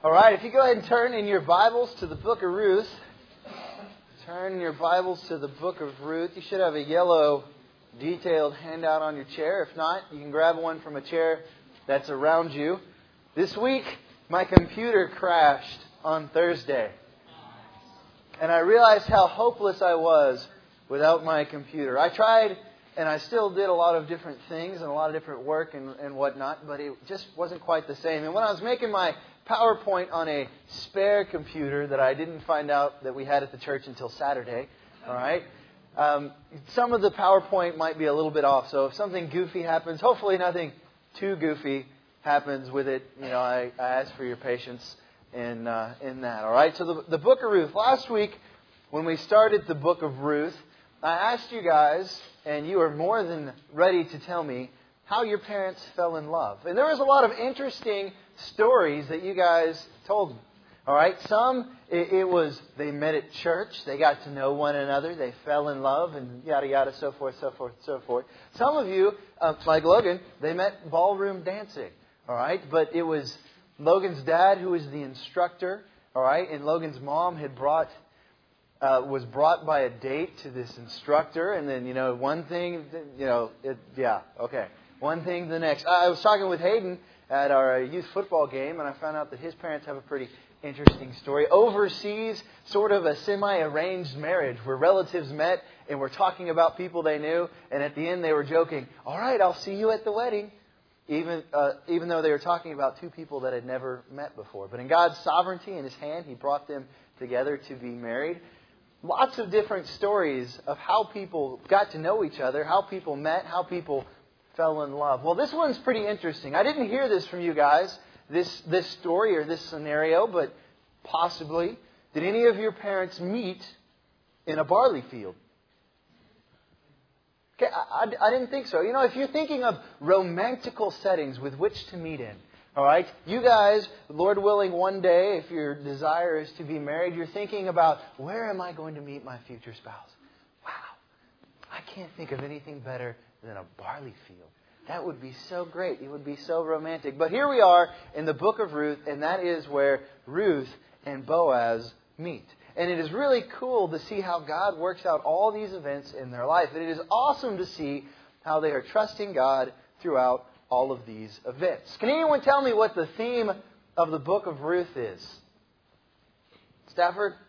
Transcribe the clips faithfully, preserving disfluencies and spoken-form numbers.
All right, if you go ahead and turn in your Bibles to the book of Ruth. Turn your Bibles to the book of Ruth. You should have a yellow detailed handout on your chair. If not, you can grab one from a chair that's around you. This week, my computer crashed on Thursday. And I realized how hopeless I was without my computer. I tried, and I still did a lot of different things and a lot of different work and, and whatnot, but it just wasn't quite the same. And when I was making my PowerPoint on a spare computer that I didn't find out that we had at the church until Saturday, all right, um, some of the PowerPoint might be a little bit off. So if something goofy happens, hopefully nothing too goofy happens with it. You know, I, I ask for your patience in uh, in that. All right. So the the book of Ruth. Last week, when we started the book of Ruth, I asked you guys, and you are more than ready to tell me how your parents fell in love. And there was a lot of interesting stories that you guys told me. All right. Some it, it was they met at church, they got to know one another, they fell in love, and yada yada, so forth, so forth, so forth. Some of you, uh, like Logan, they met ballroom dancing. All right, but it was Logan's dad who was the instructor. All right, and Logan's mom had brought uh, was brought by a date to this instructor, and then you know one thing, you know, it, yeah, okay, one thing to the next. I was talking with Hayden at our youth football game, and I found out that his parents have a pretty interesting story. Overseas, sort of a semi-arranged marriage where relatives met and were talking about people they knew, and at the end they were joking, all right, I'll see you at the wedding, even uh, even though they were talking about two people that had never met before. But in God's sovereignty and His hand, He brought them together to be married. Lots of different stories of how people got to know each other, how people met, how people fell in love. Well, this one's pretty interesting. I didn't hear this from you guys, this this story or this scenario, but possibly. Did any of your parents meet in a barley field? Okay, I, I, I didn't think so. You know, if you're thinking of romantical settings with which to meet in, all right, you guys, Lord willing, one day, if your desire is to be married, you're thinking about, where am I going to meet my future spouse? Wow, I can't think of anything better than a barley field. That would be so great. It would be so romantic. But here we are in the book of Ruth, and that is where Ruth and Boaz meet. And it is really cool to see how God works out all these events in their life. And it is awesome to see how they are trusting God throughout all of these events. Can anyone tell me what the theme of the book of Ruth is? Stafford?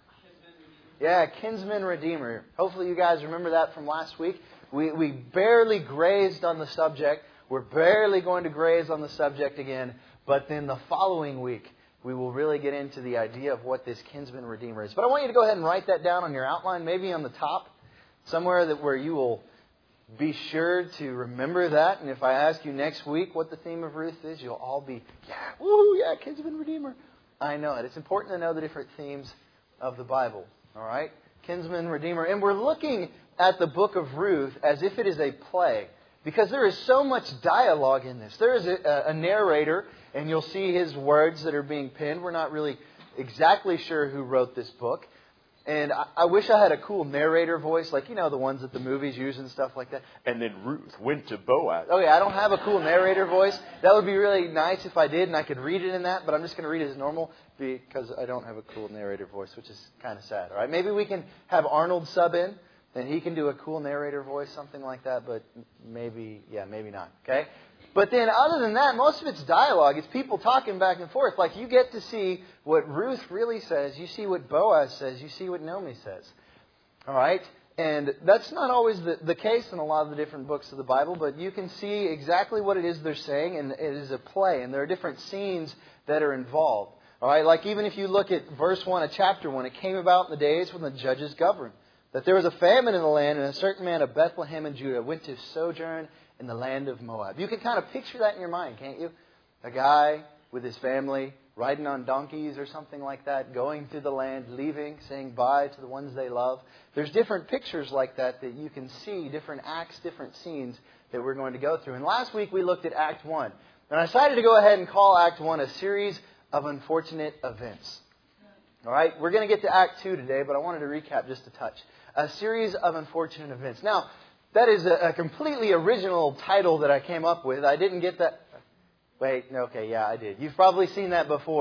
Yeah, kinsman redeemer. Hopefully you guys remember that from last week. We we barely grazed on the subject. We're barely going to graze on the subject again. But then the following week, we will really get into the idea of what this kinsman redeemer is. But I want you to go ahead and write that down on your outline, maybe on the top, somewhere that where you will be sure to remember that. And if I ask you next week what the theme of Ruth is, you'll all be, yeah, woo, yeah, kinsman redeemer. I know it. It's important to know the different themes of the Bible. All right? Kinsman redeemer. And we're looking at the book of Ruth as if it is a play, because there is so much dialogue in this. There is a, a narrator, and you'll see his words that are being penned. We're not really exactly sure who wrote this book. And I, I wish I had a cool narrator voice, like, you know, the ones that the movies use and stuff like that. And then Ruth went to Boaz. Oh, yeah, I don't have a cool narrator voice. That would be really nice if I did, and I could read it in that, but I'm just going to read it as normal because I don't have a cool narrator voice, which is kind of sad. All right, maybe we can have Arnold sub in, and he can do a cool narrator voice, something like that, but maybe, yeah, maybe not, okay? But then other than that, most of it's dialogue. It's people talking back and forth. Like you get to see what Ruth really says. You see what Boaz says. You see what Naomi says. All right? And that's not always the, the case in a lot of the different books of the Bible, but you can see exactly what it is they're saying, and it is a play, and there are different scenes that are involved. All right? Like even if you look at verse one of chapter one, it came about in the days when the judges governed, that there was a famine in the land, and a certain man of Bethlehem in Judah went to sojourn in the land of Moab. You can kind of picture that in your mind, can't you? A guy with his family riding on donkeys or something like that, going through the land, leaving, saying bye to the ones they love. There's different pictures like that that you can see, different acts, different scenes that we're going to go through. And last week we looked at Act one. And I decided to go ahead and call Act one a series of unfortunate events. All right, we're going to get to Act two today, but I wanted to recap just a touch. A series of unfortunate events. Now, that is a, a completely original title that I came up with. I didn't get that. Wait, okay, yeah, I did. You've probably seen that before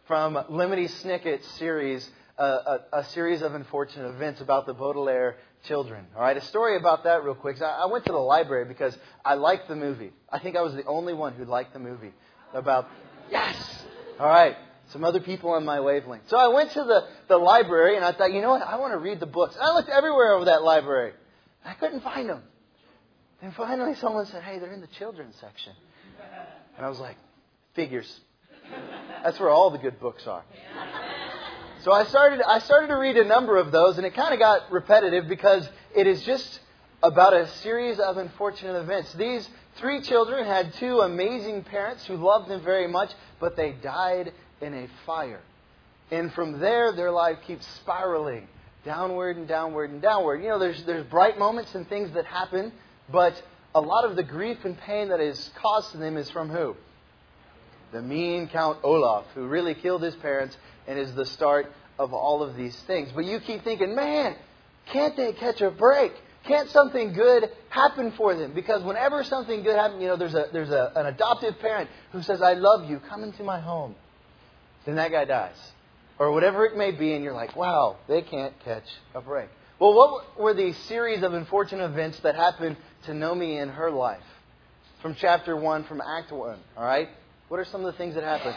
from Lemony Snicket's series, uh, a, a series of unfortunate events about the Baudelaire children. All right, a story about that real quick. I, I went to the library because I liked the movie. I think I was the only one who liked the movie. About, yes! All right, some other people on my wavelength. So I went to the, the library and I thought, you know what, I want to read the books. I looked everywhere over that library. I couldn't find them. And finally someone said, hey, they're in the children's section. And I was like, figures. That's where all the good books are. So I started I started to read a number of those, and it kind of got repetitive because it is just about a series of unfortunate events. These three children had two amazing parents who loved them very much, but they died in a fire. And from there, their life keeps spiraling downward and downward and downward. You know, there's there's bright moments and things that happen, but a lot of the grief and pain that is caused to them is from who? The mean Count Olaf, who really killed his parents and is the start of all of these things. But you keep thinking, man, can't they catch a break? Can't something good happen for them? Because whenever something good happens, you know, there's a there's a, an adoptive parent who says, I love you, come into my home. Then that guy dies. Or whatever it may be, and you're like, wow, they can't catch a break. Well, what were the series of unfortunate events that happened to Nomi in her life? From chapter one, from Act one, all right? What are some of the things that happened?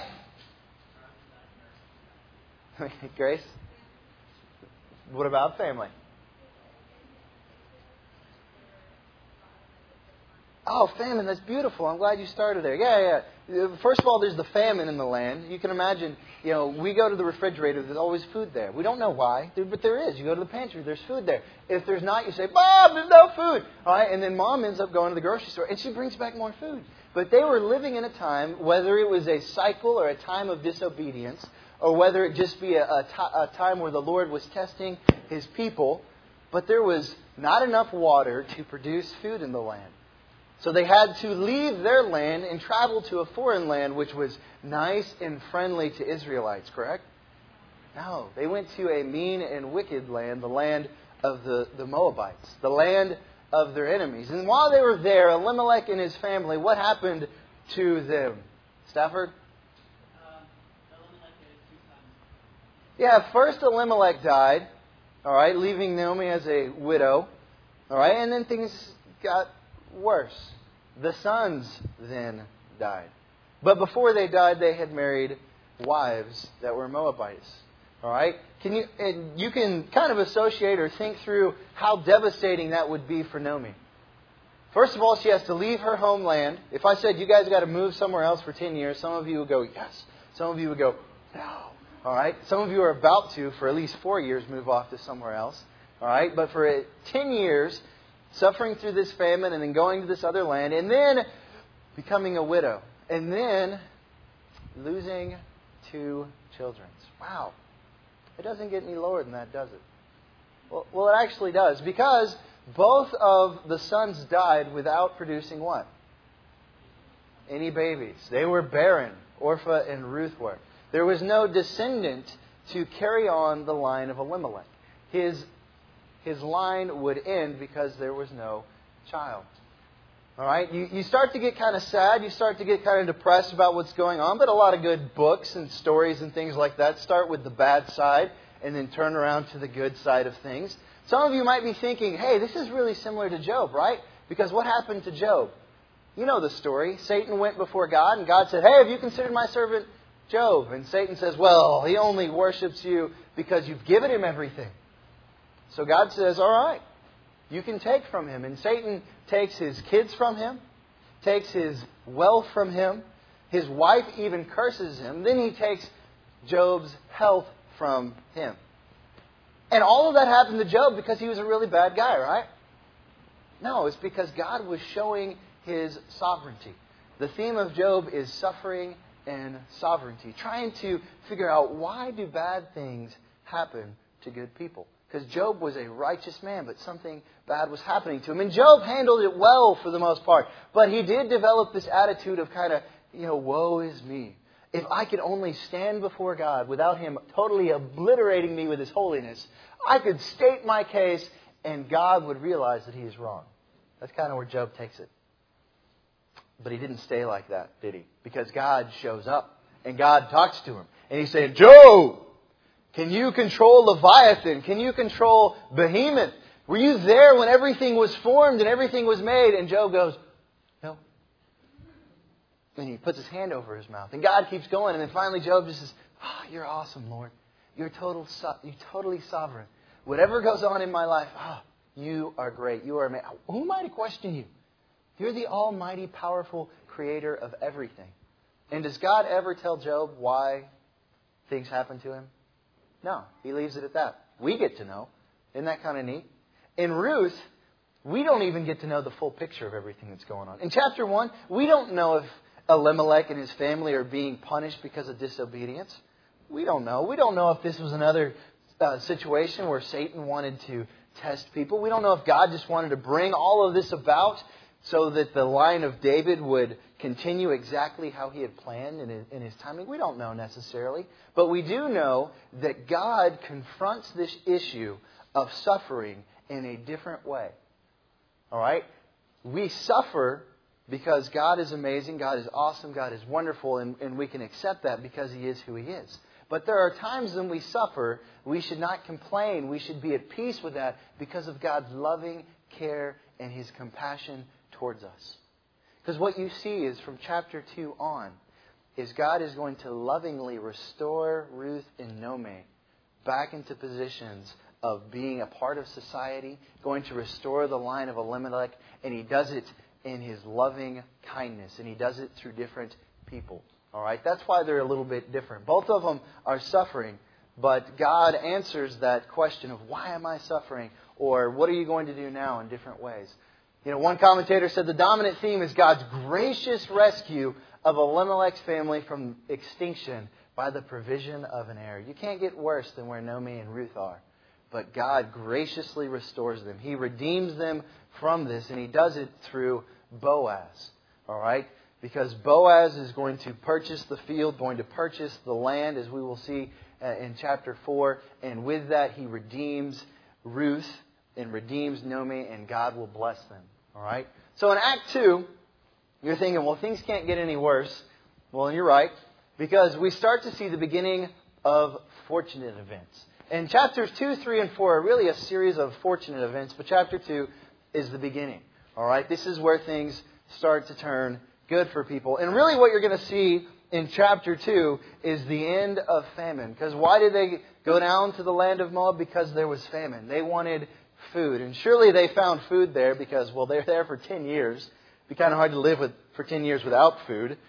Grace? What about family? Oh, famine, that's beautiful. I'm glad you started there. Yeah, yeah. First of all, there's the famine in the land. You can imagine, you know, we go to the refrigerator, there's always food there. We don't know why, but there is. You go to the pantry, there's food there. If there's not, you say, Mom, there's no food. All right, and then Mom ends up going to the grocery store, and she brings back more food. But they were living in a time, whether it was a cycle or a time of disobedience, or whether it just be a, a, t- a time where the Lord was testing His people, but there was not enough water to produce food in the land. So they had to leave their land and travel to a foreign land which was nice and friendly to Israelites, correct? No, they went to a mean and wicked land, the land of the, the Moabites, the land of their enemies. And while they were there, Elimelech and his family, what happened to them? Stafford? Um, Elimelech had two sons. Yeah, first Elimelech died, all right, leaving Naomi as a widow, all right, and then things got worse. The sons then died. But before they died, they had married wives that were Moabites. All right? Can you and you can kind of associate or think through how devastating that would be for Naomi. First of all, she has to leave her homeland. If I said you guys got to move somewhere else for ten years, some of you would go, yes. Some of you would go, no. All right? Some of you are about to, for at least four years, move off to somewhere else. All right? But for ten years, suffering through this famine and then going to this other land and then becoming a widow and then losing two children. Wow. It doesn't get any lower than that, does it? Well, well, it actually does, because both of the sons died without producing what? Any babies. They were barren. Orpah and Ruth were. There was no descendant to carry on the line of Elimelech. His His line would end because there was no child. All right? You, you start to get kind of sad. You start to get kind of depressed about what's going on. But a lot of good books and stories and things like that start with the bad side and then turn around to the good side of things. Some of you might be thinking, hey, this is really similar to Job, right? Because what happened to Job? You know the story. Satan went before God and God said, hey, have you considered my servant Job? And Satan says, well, he only worships you because you've given him everything. So God says, all right, you can take from him. And Satan takes his kids from him, takes his wealth from him. His wife even curses him. Then he takes Job's health from him. And all of that happened to Job because he was a really bad guy, right? No, it's because God was showing His sovereignty. The theme of Job is suffering and sovereignty. Trying to figure out, why do bad things happen to good people? Because Job was a righteous man, but something bad was happening to him. And Job handled it well for the most part. But he did develop this attitude of kind of, you know, woe is me. If I could only stand before God without Him totally obliterating me with His holiness, I could state my case and God would realize that He is wrong. That's kind of where Job takes it. But he didn't stay like that, did he? Because God shows up and God talks to him. And he's saying, Job, can you control Leviathan? Can you control Behemoth? Were you there when everything was formed and everything was made? And Job goes, no. And he puts his hand over his mouth. And God keeps going. And then finally Job just says, oh, you're awesome, Lord. You're total, you're totally sovereign. Whatever goes on in my life, oh, you are great. You are amazing. Who am I to question you? You're the almighty, powerful creator of everything. And does God ever tell Job why things happen to him? No. He leaves it at that. We get to know. Isn't that kind of neat? In Ruth, we don't even get to know the full picture of everything that's going on. In chapter one, we don't know if Elimelech and his family are being punished because of disobedience. We don't know. We don't know if this was another uh, situation where Satan wanted to test people. We don't know if God just wanted to bring all of this about so that the line of David would continue exactly how he had planned in his, in his timing. We don't know necessarily. But we do know that God confronts this issue of suffering in a different way. All right? We suffer because God is amazing, God is awesome, God is wonderful, and, and we can accept that because He is who He is. But there are times when we suffer, we should not complain. We should be at peace with that because of God's loving care and His compassion towards us. Because what you see is from chapter two on, is God is going to lovingly restore Ruth and Naomi back into positions of being a part of society, going to restore the line of Elimelech, and He does it in His loving kindness, and He does it through different people. All right, that's why they're a little bit different. Both of them are suffering, but God answers that question of why am I suffering, or what are you going to do now in different ways. You know, one commentator said the dominant theme is God's gracious rescue of Elimelech's family from extinction by the provision of an heir. You can't get worse than where Naomi and Ruth are. But God graciously restores them. He redeems them from this, and He does it through Boaz. All right? Because Boaz is going to purchase the field, going to purchase the land, as we will see in chapter four. And with that, he redeems Ruth and redeems Naomi, and God will bless them. All right? So in Act two, you're thinking, well, things can't get any worse. Well, you're right. Because we start to see the beginning of fortunate events. And chapters two, three, and four are really a series of fortunate events, but chapter two is the beginning. All right? This is where things start to turn good for people. And really what you're going to see in chapter two is the end of famine. Because why did they go down to the land of Moab? Because there was famine. They wanted food. And surely they found food there because, well, they're there for ten years. It'd be kind of hard to live with for ten years without food.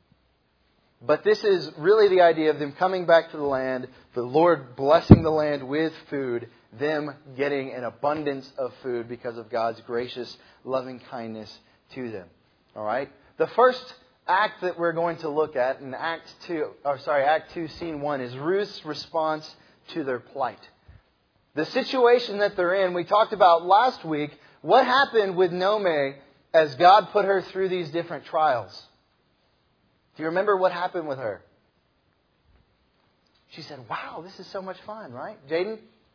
But this is really the idea of them coming back to the land, the Lord blessing the land with food, them getting an abundance of food because of God's gracious, loving kindness to them. All right? The first act that we're going to look at in Act two, or sorry, Act two, Scene one, is Ruth's response to their plight. The situation that they're in, we talked about last week, what happened with Naomi as God put her through these different trials. Do you remember what happened with her? She said, wow, this is so much fun, right? Jaden?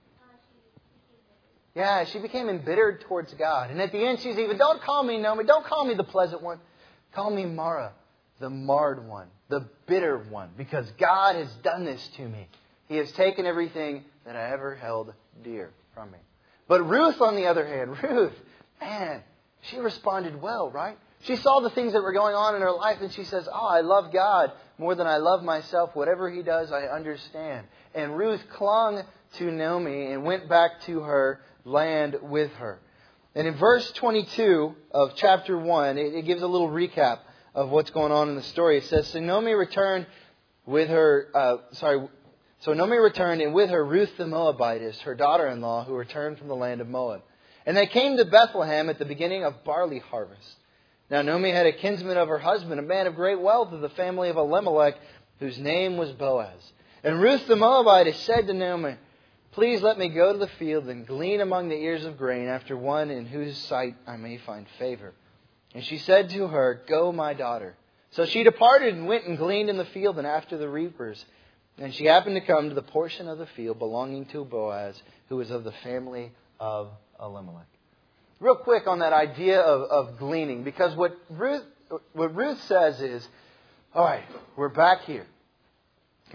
Yeah, she became embittered towards God. And at the end, she's even, don't call me Naomi, don't call me the pleasant one. Call me Mara, the marred one, the bitter one, because God has done this to me. He has taken everything that I ever held dear from me. But Ruth, on the other hand, Ruth, man, she responded well, right? She saw the things that were going on in her life and she says, oh, I love God more than I love myself. Whatever He does, I understand. And Ruth clung to Naomi and went back to her land with her. And in verse twenty-two of chapter one, it, it gives a little recap of what's going on in the story. It says, So Naomi returned with her, uh, sorry, so Naomi returned and with her Ruth the Moabitess, her daughter-in-law, who returned from the land of Moab. And they came to Bethlehem at the beginning of barley harvest. Now Naomi had a kinsman of her husband, a man of great wealth of the family of Elimelech, whose name was Boaz. And Ruth the Moabitess said to Naomi, Please let me go to the field and glean among the ears of grain after one in whose sight I may find favor. And she said to her, Go, my daughter. So she departed and went and gleaned in the field and after the reapers. And she happened to come to the portion of the field belonging to Boaz, who was of the family of Elimelech. Real quick on that idea of, of gleaning, because what Ruth, what Ruth says is, all right, we're back here.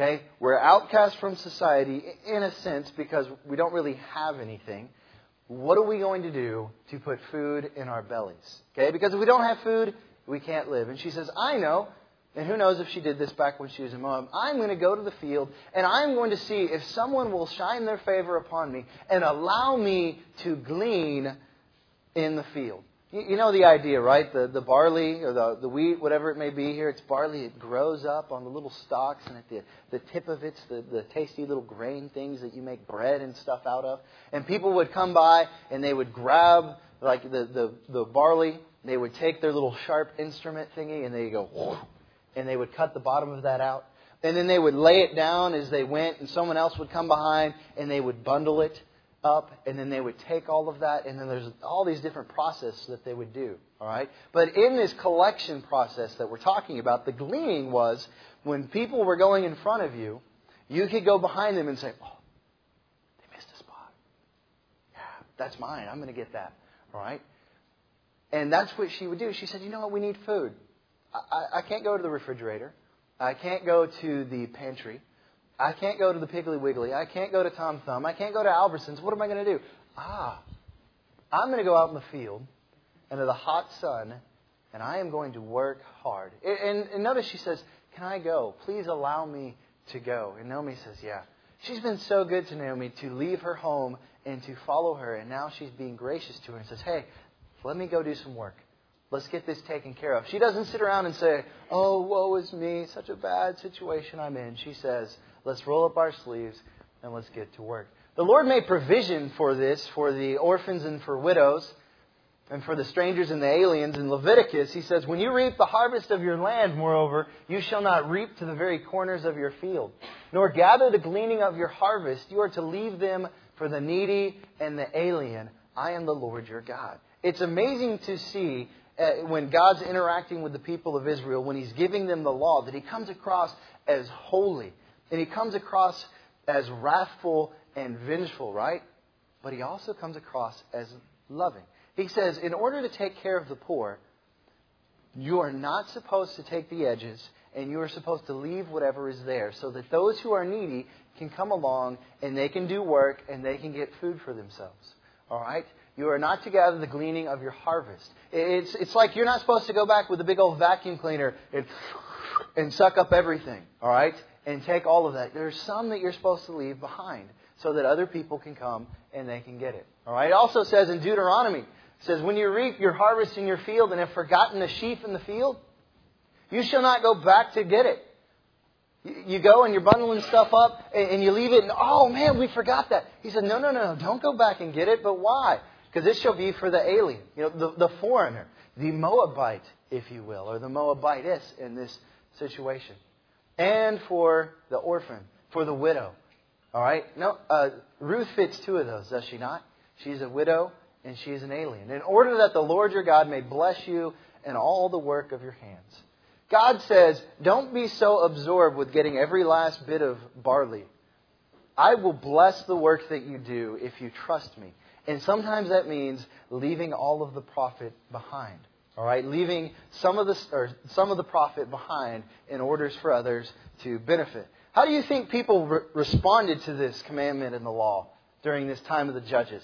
Okay? We're outcast from society in a sense because we don't really have anything. What are we going to do to put food in our bellies? Okay? Because if we don't have food, we can't live. And she says, I know, and who knows if she did this back when she was in Moab, I'm going to go to the field and I'm going to see if someone will shine their favor upon me and allow me to glean in the field. You, you know the idea, right? The the barley or the, the wheat, whatever it may be here, it's barley. It grows up on the little stalks, and at the, the tip of it's the, the tasty little grain things that you make bread and stuff out of. And people would come by and they would grab like the, the, the barley. They would take their little sharp instrument thingy and they go, whoosh, and they would cut the bottom of that out. And then they would lay it down as they went, and someone else would come behind and they would bundle it up, and then they would take all of that, and then there's all these different processes that they would do. All right? But in this collection process that we're talking about, the gleaning was when people were going in front of you, you could go behind them and say, oh, they missed a spot. Yeah, that's mine. I'm going to get that. All right? And that's what she would do. She said, you know what? We need food. I, I can't go to the refrigerator. I can't go to the pantry. I can't go to the Piggly Wiggly. I can't go to Tom Thumb. I can't go to Albertsons. What am I going to do? Ah, I'm going to go out in the field under the hot sun, and I am going to work hard. And, and notice she says, can I go? Please allow me to go. And Naomi says, yeah. She's been so good to Naomi to leave her home and to follow her. And now she's being gracious to her and says, hey, let me go do some work. Let's get this taken care of. She doesn't sit around and say, oh, woe is me, such a bad situation I'm in. She says, let's roll up our sleeves and let's get to work. The Lord made provision for this, for the orphans and for widows, and for the strangers and the aliens. In Leviticus, He says, when you reap the harvest of your land, moreover, you shall not reap to the very corners of your field, nor gather the gleaning of your harvest. You are to leave them for the needy and the alien. I am the Lord your God. It's amazing to see uh, when God's interacting with the people of Israel, when He's giving them the law, that He comes across as holy. And He comes across as wrathful and vengeful, right? But He also comes across as loving. He says, in order to take care of the poor, you are not supposed to take the edges, and you are supposed to leave whatever is there so that those who are needy can come along and they can do work and they can get food for themselves. All right? You are not to gather the gleaning of your harvest. It's, it's like you're not supposed to go back with a big old vacuum cleaner and, and suck up everything. All right? And take all of that. There's some that you're supposed to leave behind so that other people can come and they can get it. All right? It also says in Deuteronomy, it says, when you reap your harvest in your field and have forgotten the sheaf in the field, you shall not go back to get it. You go and you're bundling stuff up and you leave it and, oh man, we forgot that. He said, no, no, no, don't go back and get it. But why? Because this shall be for the alien, you know, the, the foreigner, the Moabite, if you will, or the Moabitess in this situation. And for the orphan, for the widow. All right? No, uh, Ruth fits two of those, does she not? She's a widow and she's an alien. In order that the Lord your God may bless you in all the work of your hands. God says, don't be so absorbed with getting every last bit of barley. I will bless the work that you do if you trust me. And sometimes that means leaving all of the profit behind. All right, leaving some of the or some of the profit behind in order for others to benefit. How do you think people re- responded to this commandment in the law during this time of the judges?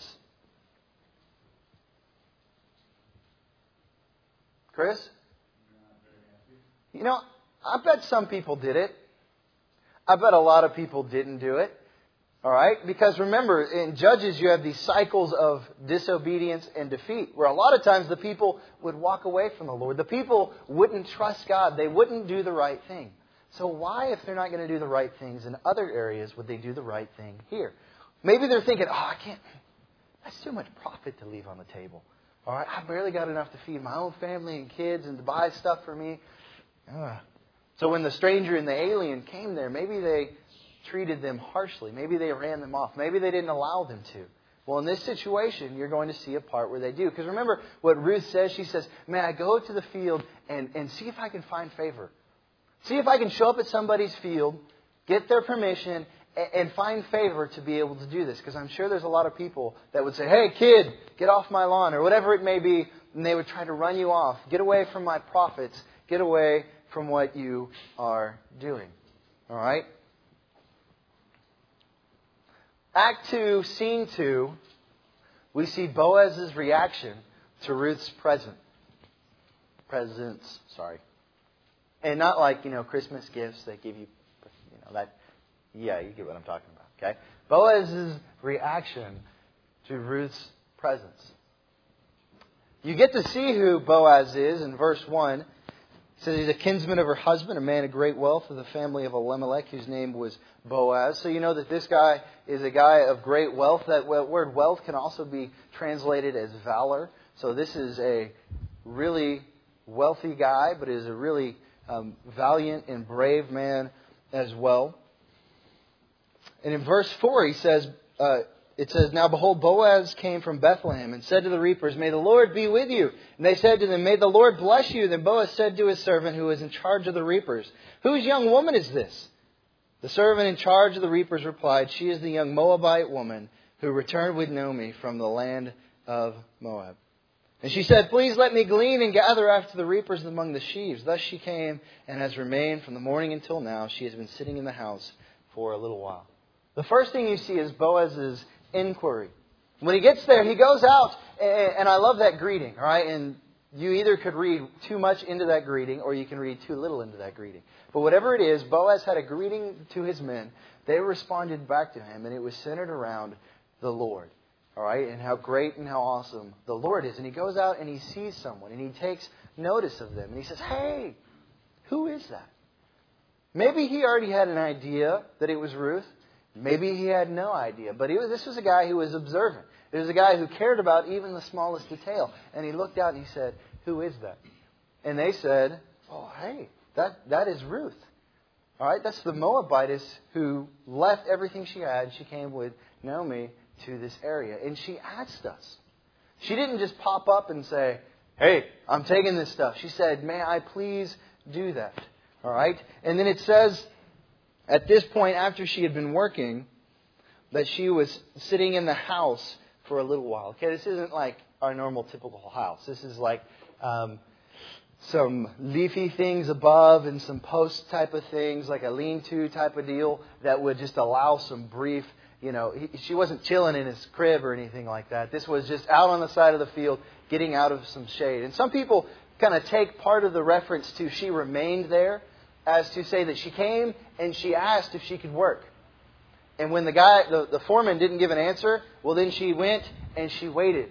Chris? You know, I bet some people did it. I bet a lot of people didn't do it. All right? Because remember, in Judges, you have these cycles of disobedience and defeat, where a lot of times the people would walk away from the Lord. The people wouldn't trust God. They wouldn't do the right thing. So why, if they're not going to do the right things in other areas, would they do the right thing here? Maybe they're thinking, oh, I can't. That's too much profit to leave on the table. All right? I barely got enough to feed my own family and kids and to buy stuff for me. Ugh. So when the stranger and the alien came there, maybe they treated them harshly. Maybe they ran them off. Maybe they didn't allow them to. Well, in this situation, you're going to see a part where they do. Because remember what Ruth says. She says, may I go to the field and, and see if I can find favor. See if I can show up at somebody's field, get their permission, and, and find favor to be able to do this. Because I'm sure there's a lot of people that would say, hey, kid, get off my lawn, or whatever it may be. And they would try to run you off. Get away from my profits. Get away from what you are doing. All right? Act two, Scene two, we see Boaz's reaction to Ruth's present. Presents, sorry. And not like, you know, Christmas gifts they give you, you know, that, yeah, you get what I'm talking about, okay? Boaz's reaction to Ruth's presence. You get to see who Boaz is in verse one. It says he's a kinsman of her husband, a man of great wealth of the family of Elimelech, whose name was Boaz. So you know that this guy is a guy of great wealth. That word wealth can also be translated as valor. So this is a really wealthy guy, but is a really um, valiant and brave man as well. And in verse four, he says, uh, it says, Now behold, Boaz came from Bethlehem and said to the reapers, May the Lord be with you. And they said to them, May the Lord bless you. Then Boaz said to his servant who was in charge of the reapers, Whose young woman is this? The servant in charge of the reapers replied, She is the young Moabite woman who returned with Naomi from the land of Moab. And she said, Please let me glean and gather after the reapers among the sheaves. Thus she came and has remained from the morning until now. She has been sitting in the house for a little while. The first thing you see is Boaz's inquiry. When he gets there, he goes out, and I love that greeting, all right? And you either could read too much into that greeting, or you can read too little into that greeting. But whatever it is, Boaz had a greeting to his men. They responded back to him, and it was centered around the Lord, all right? And how great and how awesome the Lord is. And he goes out and he sees someone, and he takes notice of them, and he says, Hey, who is that? Maybe he already had an idea that it was Ruth. Maybe he had no idea, but he was, this was a guy who was observant. It was a guy who cared about even the smallest detail. And he looked out and he said, Who is that? And they said, Oh, hey, that, that is Ruth. All right, that's the Moabitess who left everything she had. She came with Naomi to this area. And she asked us. She didn't just pop up and say, Hey, I'm taking this stuff. She said, May I please do that? All right, and then it says, at this point, after she had been working, that she was sitting in the house for a little while. Okay, this isn't like our normal typical house. This is like um, some leafy things above and some post type of things, like a lean-to type of deal that would just allow some brief, you know, he, she wasn't chilling in his crib or anything like that. This was just out on the side of the field, getting out of some shade. And some people kind of take part of the reference to she remained there as to say that she came and she asked if she could work. And when the guy, the, the foreman didn't give an answer, well then she went and she waited.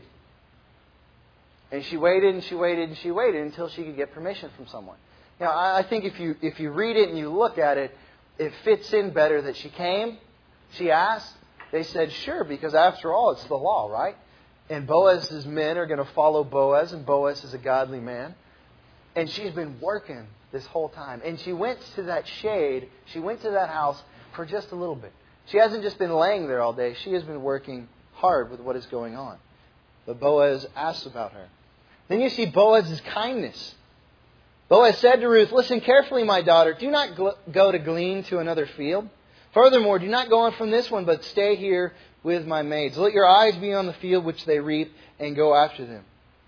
And she waited and she waited and she waited until she could get permission from someone. Now, I, I think if you if you read it and you look at it, it fits in better that she came, she asked, they said sure, because after all, it's the law, right? And Boaz's men are going to follow Boaz, and Boaz is a godly man. And she's been working this whole time. And she went to that shade, she went to that house for just a little bit. She hasn't just been laying there all day. She has been working hard with what is going on. But Boaz asks about her. Then you see Boaz's kindness. Boaz said to Ruth, Listen carefully, my daughter. Do not gl- go to glean to another field. Furthermore, do not go on from this one, but stay here with my maids. Let your eyes be on the field which they reap and go after them.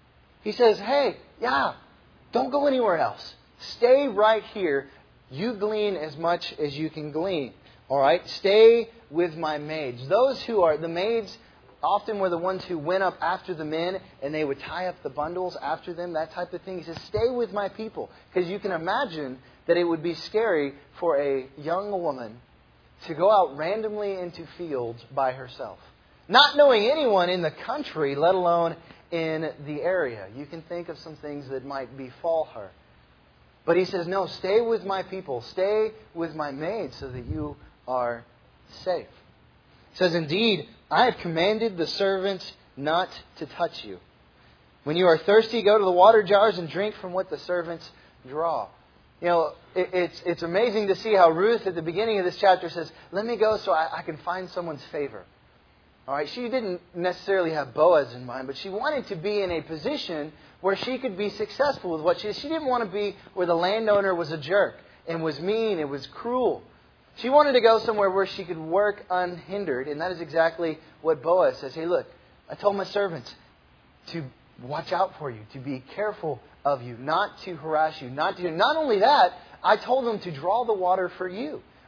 He says, Hey, yeah, don't go anywhere else. Stay right here. You glean as much as you can glean. All right? Stay with my maids. Those who are, the maids often were the ones who went up after the men and they would tie up the bundles after them, that type of thing. He says, stay with my people. Because you can imagine that it would be scary for a young woman to go out randomly into fields by herself. Not knowing anyone in the country, let alone in the area. You can think of some things that might befall her. But he says, no, stay with my people. Stay with my maids so that you are safe. He says, indeed, I have commanded the servants not to touch you. When you are thirsty, go to the water jars and drink from what the servants draw. You know, it, it's it's amazing to see how Ruth at the beginning of this chapter says, let me go so I, I can find someone's favor. All right, she didn't necessarily have Boaz in mind, but she wanted to be in a position where she could be successful with what she She didn't want to be where the landowner was a jerk and was mean and was cruel. She wanted to go somewhere where she could work unhindered, and that is exactly what Boaz says. Hey, look, I told my servants to watch out for you, to be careful of you, not to harass you, not to... Not only that, I told them to draw the water for you.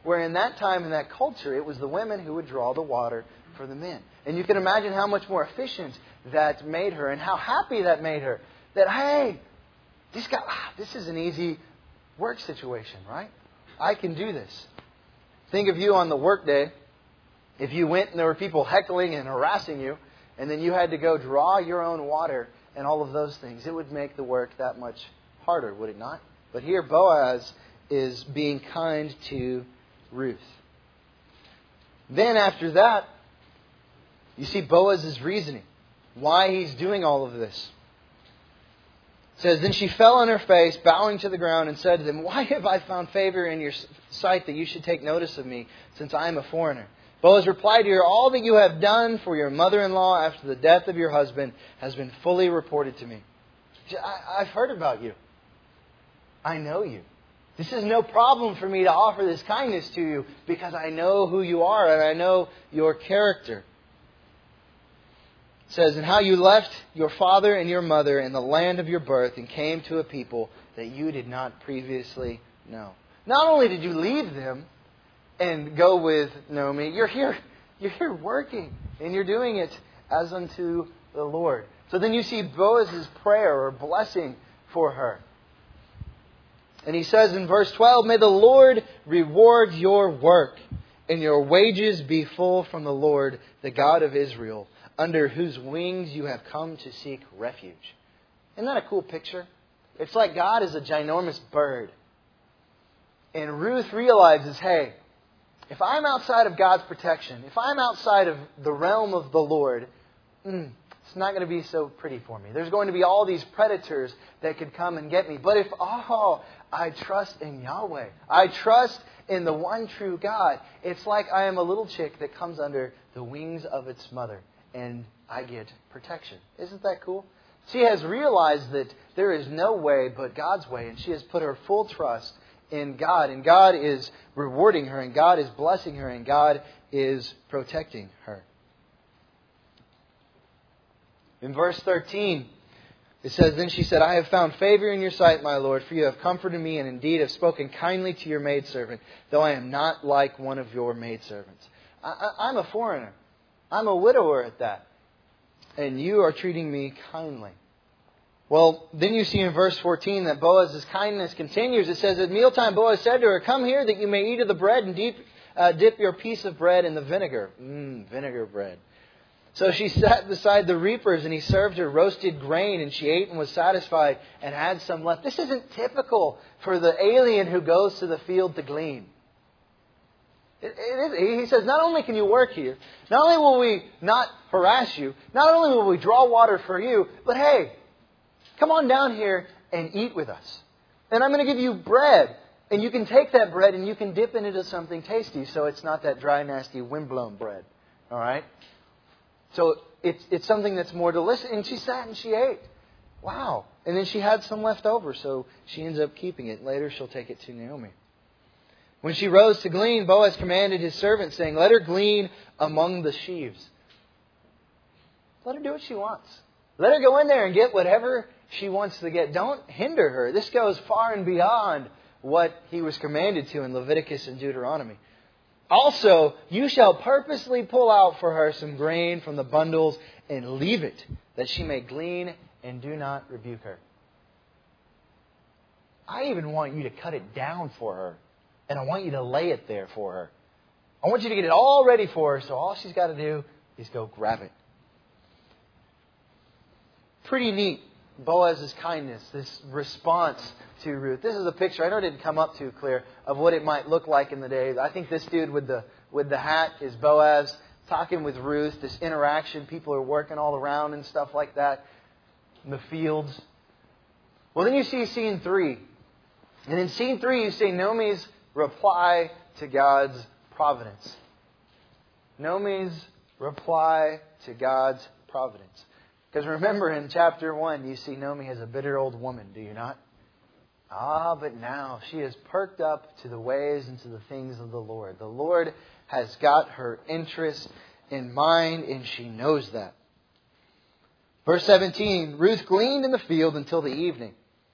Where in that time, in that culture, it was the women who would draw the water for the men. And you can imagine how much more efficient that made her and how happy that made her. That, hey, this guy, ah, this is an easy work situation, right? I can do this. Think of you on the work day. If you went and there were people heckling and harassing you, and then you had to go draw your own water and all of those things, it would make the work that much harder, would it not? But here Boaz is being kind to Ruth. Then after that, you see Boaz's reasoning. Why he's doing all of this. It says, then she fell on her face, bowing to the ground, and said to them, why have I found favor in your sight that you should take notice of me, since I am a foreigner? Boaz replied to her, all that you have done for your mother-in-law after the death of your husband has been fully reported to me. I, I've heard about you. I know you. This is no problem for me to offer this kindness to you because I know who you are and I know your character. It says, and how you left your father and your mother in the land of your birth and came to a people that you did not previously know. Not only did you leave them and go with Naomi, you're here, you're here working and you're doing it as unto the Lord. So then you see Boaz's prayer or blessing for her. And he says in verse twelve, may the Lord reward your work and your wages be full from the Lord, the God of Israel, under whose wings you have come to seek refuge. Isn't that a cool picture? It's like God is a ginormous bird. And Ruth realizes, hey, if I'm outside of God's protection, if I'm outside of the realm of the Lord, mm, it's not going to be so pretty for me. There's going to be all these predators that could come and get me. But if, oh, I trust in Yahweh, I trust in the one true God, it's like I am a little chick that comes under the wings of its mother and I get protection. Isn't that cool? She has realized that there is no way but God's way, and she has put her full trust in God, and God is rewarding her, and God is blessing her, and God is protecting her. In verse thirteen, it says, then she said, I have found favor in your sight, my Lord, for you have comforted me, and indeed have spoken kindly to your maidservant, though I am not like one of your maidservants. I, I, I'm a foreigner. I'm a widower at that. And you are treating me kindly. Well, then you see in verse fourteen that Boaz's kindness continues. It says, at mealtime Boaz said to her, come here that you may eat of the bread and dip, uh, dip your piece of bread in the vinegar. Mmm, vinegar bread. So she sat beside the reapers and he served her roasted grain and she ate and was satisfied and had some left. This isn't typical for the alien who goes to the field to glean. It, it is, he says, not only can you work here, not only will we not harass you, not only will we draw water for you, but hey, come on down here and eat with us. And I'm going to give you bread. And you can take that bread and you can dip it into something tasty so it's not that dry, nasty, windblown bread. All right? So it's it's something that's more delicious. And she sat and she ate. Wow. And then she had some left over, so she ends up keeping it. Later she'll take it to Naomi. When she rose to glean, Boaz commanded his servant, saying, let her glean among the sheaves. Let her do what she wants. Let her go in there and get whatever she wants to get. Don't hinder her. This goes far and beyond what he was commanded to in Leviticus and Deuteronomy. Also, you shall purposely pull out for her some grain from the bundles and leave it, that she may glean and do not rebuke her. I even want you to cut it down for her. And I want you to lay it there for her. I want you to get it all ready for her, so all she's got to do is go grab it. Pretty neat, Boaz's kindness, this response to Ruth. This is a picture, I know it didn't come up too clear, of what it might look like in the day. I think this dude with the with the hat is Boaz, talking with Ruth, this interaction. People are working all around and stuff like that in the fields. Well, then you see scene three. And in scene three, you see Naomi's reply to God's providence. Naomi's reply to God's providence. Because remember in chapter one, you see Naomi as a bitter old woman, do you not? Ah, but now she is perked up to the ways and to the things of the Lord. The Lord has got her interest in mind, and she knows that. Verse seventeen, Ruth gleaned in the field until the evening.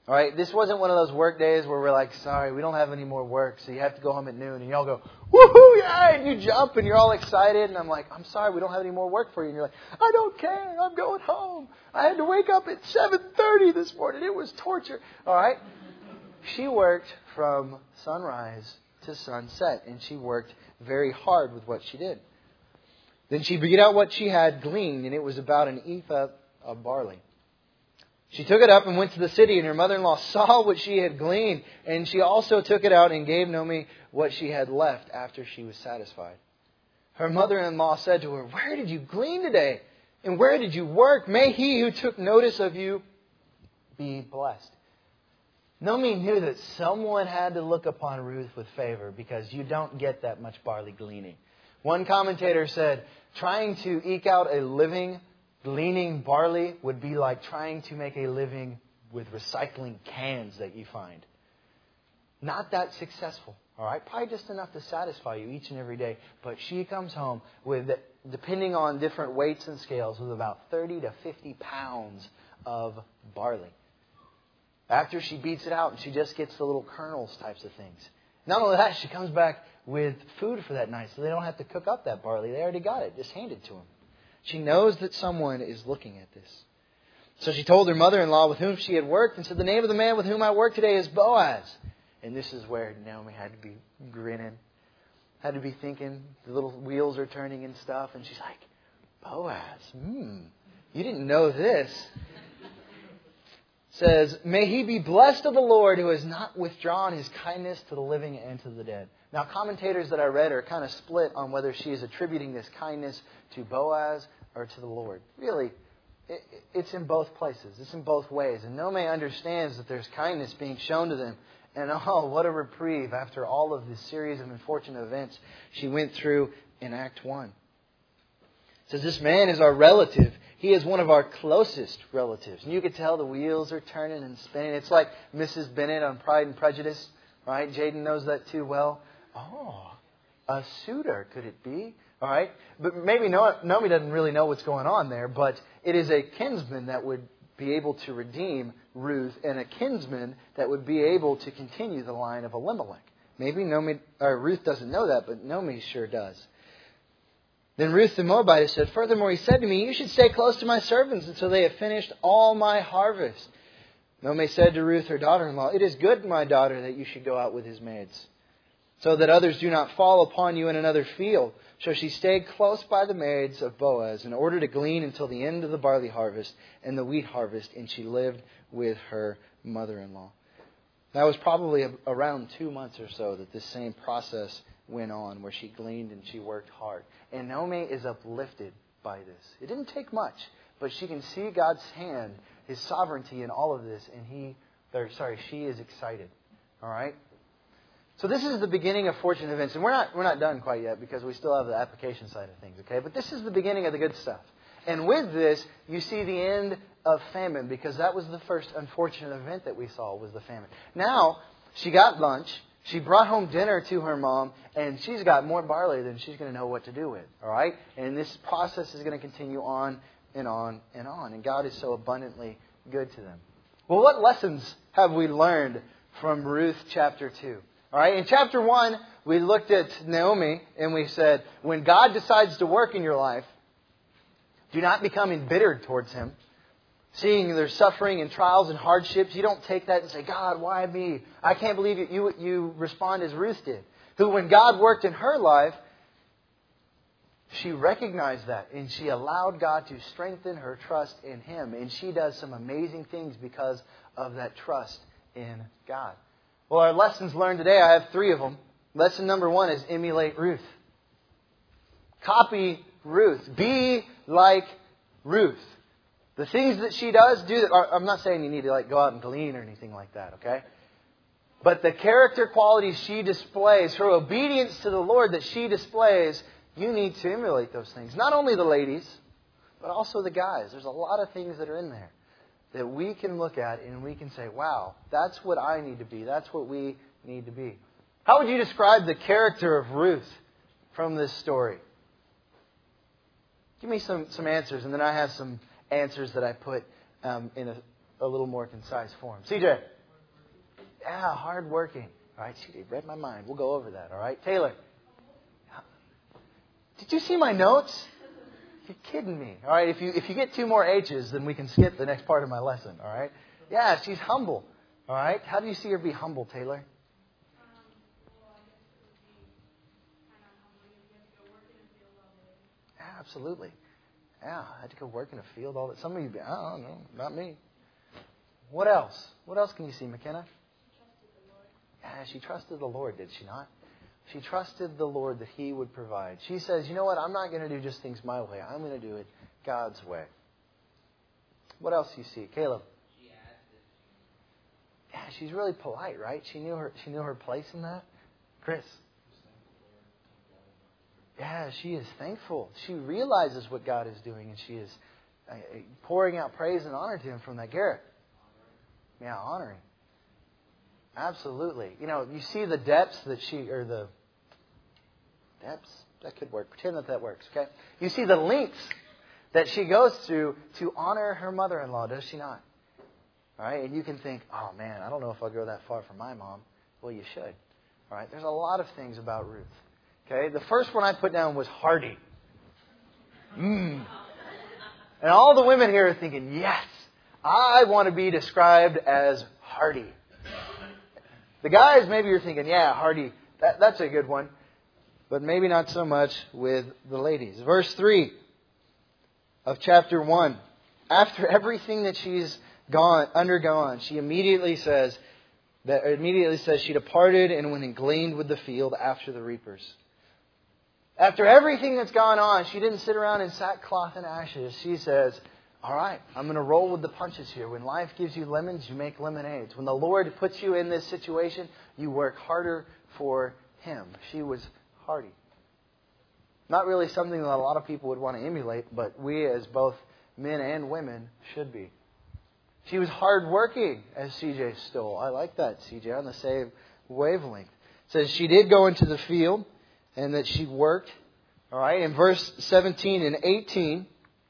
All right, this wasn't one of those work days where we're like, sorry, we don't have any more work, so you have to go home at noon. And y'all go, woohoo, yeah, and you jump and you're all excited. And I'm like, I'm sorry, we don't have any more work for you. And you're like, I don't care, I'm going home. I had to wake up at seven thirty this morning. It was torture. All right, she worked from sunrise to sunset, and she worked very hard with what she did. Then she beat out what she had gleaned, and it was about an ephah of barley. She took it up and went to the city, and her mother-in-law saw what she had gleaned, and she also took it out and gave Naomi what she had left after she was satisfied. Her mother-in-law said to her, where did you glean today? And where did you work? May he who took notice of you be blessed. Naomi knew that someone had to look upon Ruth with favor, because you don't get that much barley gleaning. One commentator said, trying to eke out a living gleaning barley would be like trying to make a living with recycling cans that you find. Not that successful, all right? Probably just enough to satisfy you each and every day. But she comes home with, depending on different weights and scales, with about thirty to fifty pounds of barley. After she beats it out and she just gets the little kernels types of things. Not only that, she comes back with food for that night, so they don't have to cook up that barley. They already got it, just handed to them. She knows that someone is looking at this. So she told her mother-in-law with whom she had worked and said, the name of the man with whom I work today is Boaz. And this is where Naomi had to be grinning, had to be thinking, the little wheels are turning and stuff. And she's like, Boaz, hmm, you didn't know this. Says, may he be blessed of the Lord who has not withdrawn his kindness to the living and to the dead. Now, commentators that I read are kind of split on whether she is attributing this kindness to Boaz or to the Lord. Really, it, it's in both places. It's in both ways. And Naomi understands that there's kindness being shown to them. And oh, what a reprieve after all of this series of unfortunate events she went through in Act one. It says, this man is our relative. He is one of our closest relatives. And you could tell the wheels are turning and spinning. It's like Missus Bennett on Pride and Prejudice, right? Jaden knows that too well. Oh, a suitor, could it be? All right. But maybe Naomi doesn't really know what's going on there, but it is a kinsman that would be able to redeem Ruth, and a kinsman that would be able to continue the line of Elimelech. Maybe Naomi, or Ruth doesn't know that, but Naomi sure does. Then Ruth the Moabitess said, furthermore, he said to me, you should stay close to my servants until they have finished all my harvest. Naomi said to Ruth, her daughter-in-law, it is good, my daughter, that you should go out with his maids, so that others do not fall upon you in another field. So she stayed close by the maids of Boaz in order to glean until the end of the barley harvest and the wheat harvest, and she lived with her mother-in-law. That was probably around two months or so that this same process went on, where she gleaned and she worked hard. And Naomi is uplifted by this. It didn't take much, but she can see God's hand, His sovereignty in all of this, and he, or sorry, she is excited. All right. So this is the beginning of fortunate events, and we're not we're not done quite yet because we still have the application side of things. Okay, but this is the beginning of the good stuff. And with this, you see the end of famine, because that was the first unfortunate event that we saw, was the famine. Now she got lunch. She brought home dinner to her mom, and she's got more barley than she's going to know what to do with. All right? And this process is going to continue on and on and on. And God is so abundantly good to them. Well, what lessons have we learned from Ruth chapter two? All right? In chapter one, we looked at Naomi, and we said, when God decides to work in your life, do not become embittered towards Him. Seeing there's suffering and trials and hardships, you don't take that and say, God, why me? I can't believe you, you, you respond as Ruth did. Who, when God worked in her life, she recognized that and she allowed God to strengthen her trust in Him. And she does some amazing things because of that trust in God. Well, our lessons learned today, I have three of them. Lesson number one is emulate Ruth. Copy Ruth. Be like Ruth. The things that she does, do that. I'm not saying you need to like go out and glean or anything like that, okay? But the character qualities she displays, her obedience to the Lord that she displays, you need to emulate those things. Not only the ladies, but also the guys. There's a lot of things that are in there that we can look at and we can say, wow, that's what I need to be. That's what we need to be. How would you describe the character of Ruth from this story? Give me some, some answers, and then I have some answers that I put um, in a, a little more concise form. C J? Yeah, hardworking. All right, she read my mind. We'll go over that. All right, Taylor. Did you see my notes? You're kidding me. All right, if you if you get two more H's, then we can skip the next part of my lesson. All right. Yeah, she's humble. All right. How do you see her be humble, Taylor? Absolutely. Yeah, I had to go work in a field all that. Some of you, I don't know, not me. What else? What else can you see, McKenna? Yeah, she trusted the Lord, did she not? She trusted the Lord that He would provide. She says, you know what? I'm not going to do just things my way. I'm going to do it God's way. What else do you see? Caleb? Yeah, she's really polite, right? She knew her, she knew her place in that. Chris? Yeah, she is thankful. She realizes what God is doing, and she is uh, pouring out praise and honor to Him from that. Garrett? Yeah, honoring. Absolutely. You know, you see the depths that she, or the depths, that could work. Pretend that that works, okay? You see the lengths that she goes through to honor her mother-in-law, does she not? All right, and you can think, oh man, I don't know if I'll go that far for my mom. Well, you should. All right, there's a lot of things about Ruth. Okay, the first one I put down was hardy. Mmm. And all the women here are thinking, yes, I want to be described as hardy. The guys, maybe you're thinking, yeah, hardy, that, that's a good one. But maybe not so much with the ladies. Verse three of chapter one. After everything that she's gone undergone, she immediately says that immediately says she departed and went and gleaned with the field after the reapers. After everything that's gone on, she didn't sit around in sackcloth and ashes. She says, all right, I'm going to roll with the punches here. When life gives you lemons, you make lemonades. When the Lord puts you in this situation, you work harder for Him. She was hardy. Not really something that a lot of people would want to emulate, but we as both men and women should be. She was hardworking, as C J stole. I like that, C J, on the same wavelength. It says she did go into the field and that she worked. All right, in verse seventeen and eighteen,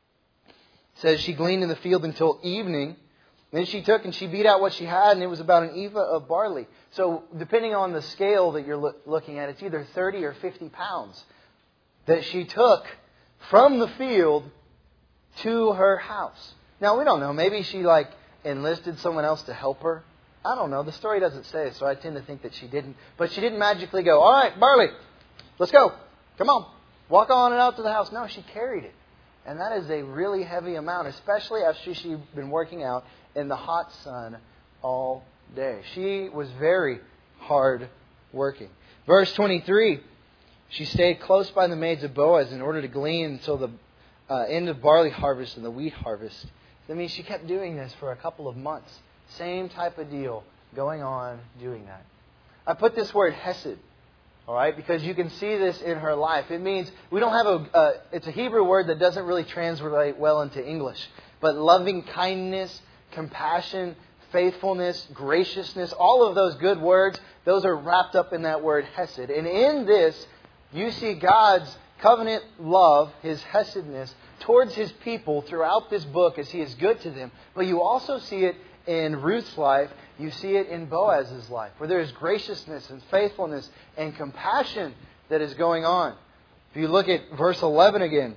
it says she gleaned in the field until evening. Then she took and she beat out what she had, and it was about an ephah of barley. So depending on the scale that you're lo- looking at, it's either thirty or fifty pounds that she took from the field to her house. Now, we don't know. Maybe she like enlisted someone else to help her. I don't know. The story doesn't say, so I tend to think that she didn't. But she didn't magically go, all right, barley, let's go. Come on. Walk on and out to the house. No, she carried it. And that is a really heavy amount, especially after she'd been working out in the hot sun all day. She was very hard working. Verse twenty-three, she stayed close by the maids of Boaz in order to glean until the uh, end of barley harvest and the wheat harvest. That means she kept doing this for a couple of months. Same type of deal going on doing that. I put this word hesed. All right, because you can see this in her life. It means we don't have a. Uh, it's a Hebrew word that doesn't really translate well into English. But loving kindness, compassion, faithfulness, graciousness, all of those good words, those are wrapped up in that word hesed. And in this, you see God's covenant love, His hesedness towards His people throughout this book as He is good to them. But you also see it in Ruth's life. You see it in Boaz's life, where there is graciousness and faithfulness and compassion that is going on. If you look at verse eleven again,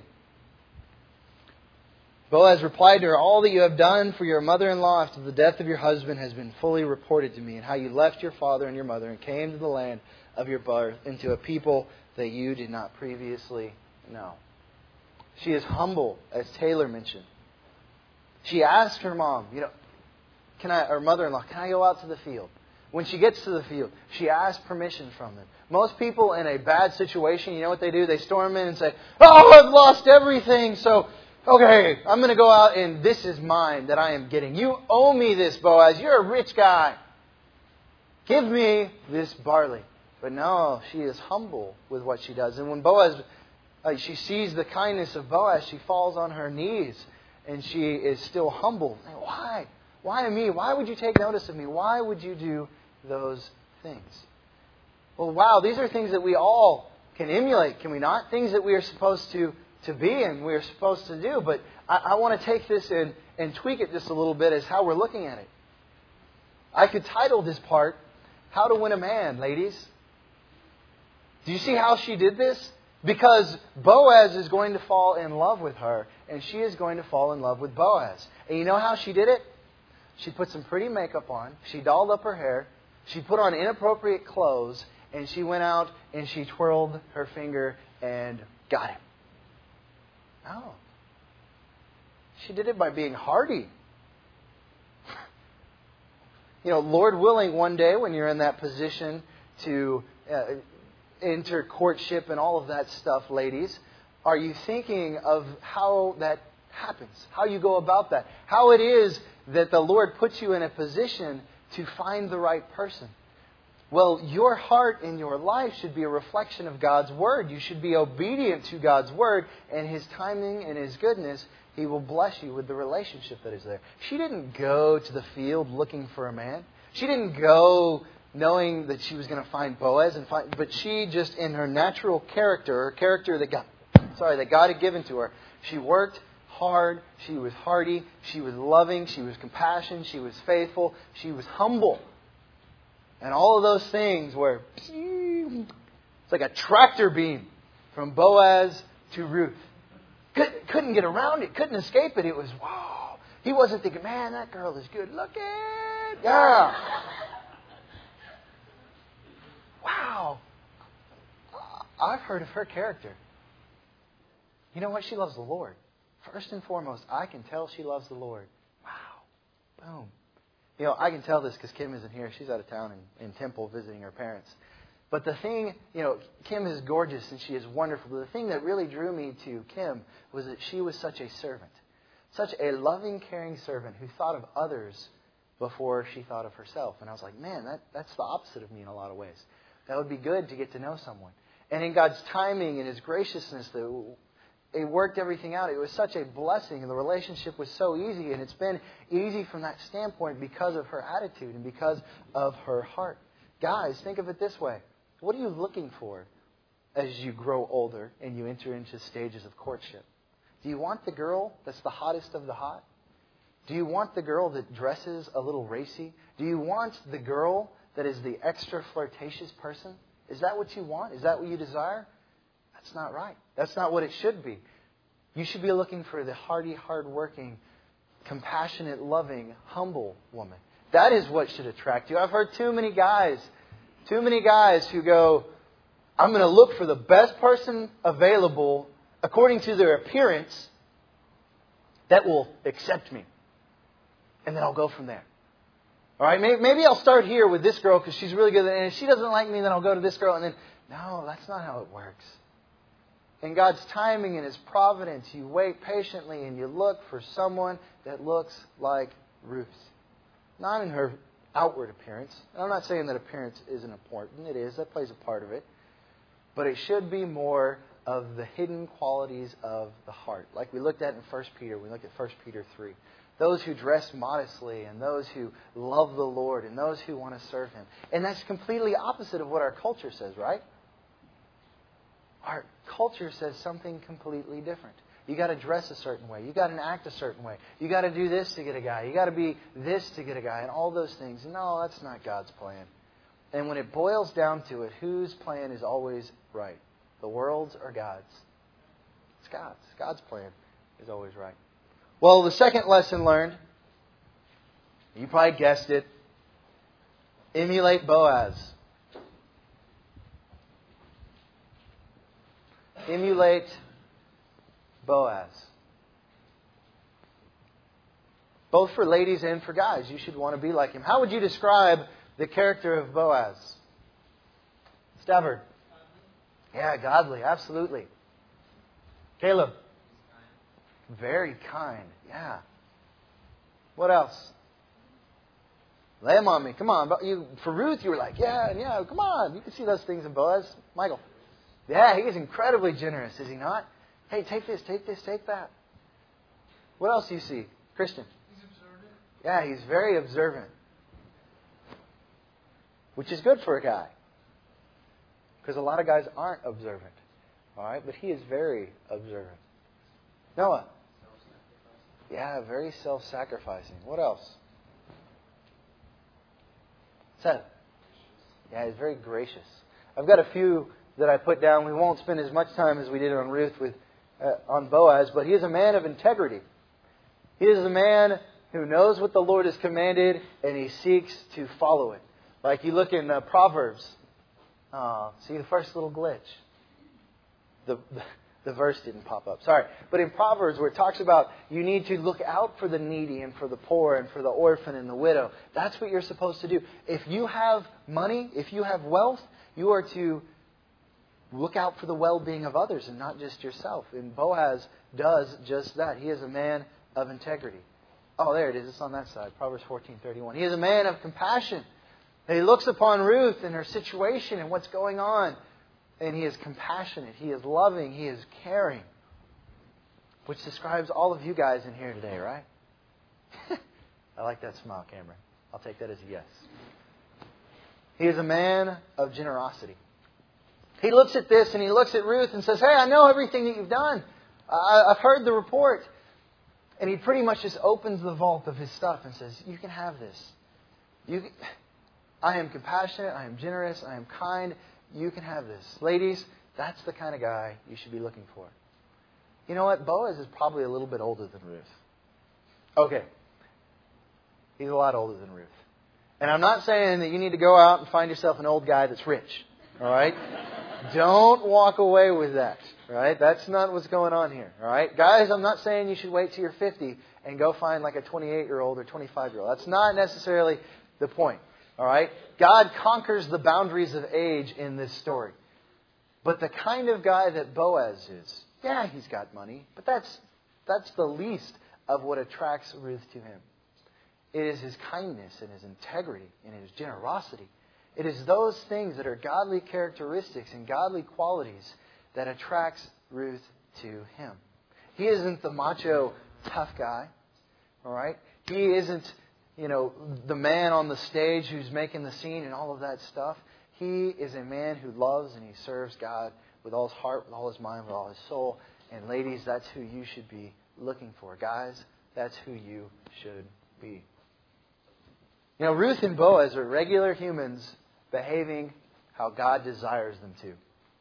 Boaz replied to her, all that you have done for your mother-in-law after the death of your husband has been fully reported to me, and how you left your father and your mother and came to the land of your birth, into a people that you did not previously know. She is humble, as Taylor mentioned. She asked her mom, you know, can I, or mother-in-law, can I go out to the field? When she gets to the field, she asks permission from them. Most people in a bad situation, you know what they do? They storm in and say, oh, I've lost everything, so, okay, I'm going to go out and this is mine that I am getting. You owe me this, Boaz. You're a rich guy. Give me this barley. But no, she is humble with what she does. And when Boaz, uh, she sees the kindness of Boaz, she falls on her knees and she is still humble. Why? Why me? Why would you take notice of me? Why would you do those things? Well, wow, these are things that we all can emulate, can we not? Things that we are supposed to, to be and we are supposed to do. But I, I want to take this and, and tweak it just a little bit as how we're looking at it. I could title this part, how to win a man, ladies. Do you see how she did this? Because Boaz is going to fall in love with her, and she is going to fall in love with Boaz. And you know how she did it? She put some pretty makeup on. She dolled up her hair. She put on inappropriate clothes. And she went out and she twirled her finger and got him. No. She did it by being hardy. You know, Lord willing, one day when you're in that position to uh, enter courtship and all of that stuff, ladies, are you thinking of how that happens? How you go about that? How it is that the Lord puts you in a position to find the right person? Well, your heart and your life should be a reflection of God's Word. You should be obedient to God's Word, and His timing and His goodness, He will bless you with the relationship that is there. She didn't go to the field looking for a man. She didn't go knowing that she was going to find Boaz, and find, but she just, in her natural character, her character that God, sorry, that God had given to her, she worked hard, she was hardy, she was loving, she was compassionate, she was faithful, she was humble. And all of those things were, it's like a tractor beam from Boaz to Ruth. Couldn't, couldn't get around it, couldn't escape it. It was, wow. He wasn't thinking, man, that girl is good looking. Yeah. Wow. I've heard of her character. You know what? She loves the Lord. First and foremost, I can tell she loves the Lord. Wow. Boom. You know, I can tell this because Kim isn't here. She's out of town in, in Temple visiting her parents. But the thing, you know, Kim is gorgeous and she is wonderful. But the thing that really drew me to Kim was that she was such a servant. Such a loving, caring servant who thought of others before she thought of herself. And I was like, man, that, that's the opposite of me in a lot of ways. That would be good to get to know someone. And in God's timing and His graciousness, the It worked everything out. It was such a blessing, and the relationship was so easy. And it's been easy from that standpoint because of her attitude and because of her heart. Guys, think of it this way. What are you looking for as you grow older and you enter into stages of courtship? Do you want the girl that's the hottest of the hot? Do you want the girl that dresses a little racy? Do you want the girl that is the extra flirtatious person? Is that what you want? Is that what you desire? That's not right. That's not what it should be. You should be looking for the hardy, hard-working, compassionate, loving, humble woman. That is what should attract you. I've heard too many guys, too many guys who go, I'm going to look for the best person available according to their appearance that will accept me. And then I'll go from there. All right, maybe, maybe I'll start here with this girl because she's really good. And if she doesn't like me, then I'll go to this girl. And then, no, that's not how it works. In God's timing and His providence, you wait patiently and you look for someone that looks like Ruth. Not in her outward appearance. And I'm not saying that appearance isn't important. It is. That plays a part of it. But it should be more of the hidden qualities of the heart. Like we looked at in First Peter. We looked at First Peter three. Those who dress modestly and those who love the Lord and those who want to serve Him. And that's completely opposite of what our culture says, right? Our culture says something completely different. You got to dress a certain way. You got to act a certain way. You got to do this to get a guy. You got to be this to get a guy, and all those things. No, that's not God's plan. And when it boils down to it, whose plan is always right? The world's or God's? It's God's. God's plan is always right. Well, the second lesson learned, you probably guessed it, emulate Boaz. Emulate Boaz. Both for ladies and for guys, you should want to be like him. How would you describe the character of Boaz? Stafford. Yeah, godly, absolutely. Caleb. Very kind, yeah. What else? Lay them on me. Come on. You, for Ruth, you were like, yeah, yeah, come on. You can see those things in Boaz. Michael. Yeah, he is incredibly generous, is he not? Hey, take this, take this, take that. What else do you see? Christian. He's observant. Yeah, he's very observant. Which is good for a guy. Because a lot of guys aren't observant. All right, but he is very observant. Noah. Yeah, very self-sacrificing. What else? Seth. Yeah, he's very gracious. I've got a few that I put down. We won't spend as much time as we did on Ruth with uh, on Boaz, but he is a man of integrity. He is a man who knows what the Lord has commanded and he seeks to follow it. Like you look in uh, Proverbs. Uh, see the first little glitch. The, the the verse didn't pop up. Sorry. But in Proverbs where it talks about you need to look out for the needy and for the poor and for the orphan and the widow. That's what you're supposed to do. If you have money, if you have wealth, you are to look out for the well-being of others and not just yourself. And Boaz does just that. He is a man of integrity. Oh, there it is. It's on that side. Proverbs fourteen thirty-one. He is a man of compassion. And he looks upon Ruth and her situation and what's going on. And he is compassionate. He is loving. He is caring. Which describes all of you guys in here today, right? I like that smile, Cameron. I'll take that as a yes. He is a man of generosity. He looks at this and he looks at Ruth and says, hey, I know everything that you've done. I, I've heard the report. And he pretty much just opens the vault of his stuff and says, you can have this. You, I am compassionate. I am generous. I am kind. You can have this. Ladies, that's the kind of guy you should be looking for. You know what? Boaz is probably a little bit older than Ruth. Okay. He's a lot older than Ruth. And I'm not saying that you need to go out and find yourself an old guy that's rich. All right? Don't walk away with that. All right? That's not what's going on here. All right? Guys, I'm not saying you should wait till you're fifty and go find like a twenty-eight-year-old or twenty-five-year-old. That's not necessarily the point. All right? God conquers the boundaries of age in this story. But the kind of guy that Boaz is, yeah, he's got money, but that's that's the least of what attracts Ruth to him. It is his kindness and his integrity and his generosity. It is those things that are godly characteristics and godly qualities that attracts Ruth to him. He isn't the macho, tough guy. All right? He isn't, you know, the man on the stage who's making the scene and all of that stuff. He is a man who loves and he serves God with all his heart, with all his mind, with all his soul. And ladies, that's who you should be looking for. Guys, that's who you should be. You know, Ruth and Boaz are regular humans behaving how God desires them to.